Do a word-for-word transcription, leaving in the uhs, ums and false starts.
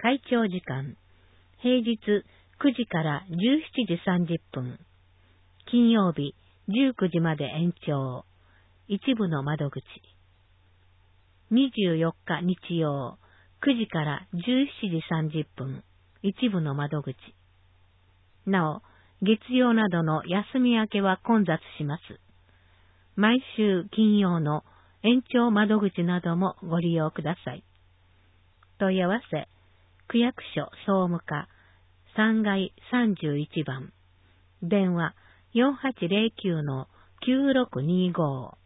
会長時間、平日くじからじゅうしちじさんじゅっぷん、金曜日じゅうくじまで延長、一部の窓口。にじゅうよっか日曜、くじからじゅうしちじさんじゅっぷん、一部の窓口。なお、月曜などの休み明けは混雑します。毎週金曜の延長窓口などもご利用ください。問い合わせ、区役所総務課さんがいさんじゅういちばん、電話 よんはちゼロきゅうのきゅうろくにご。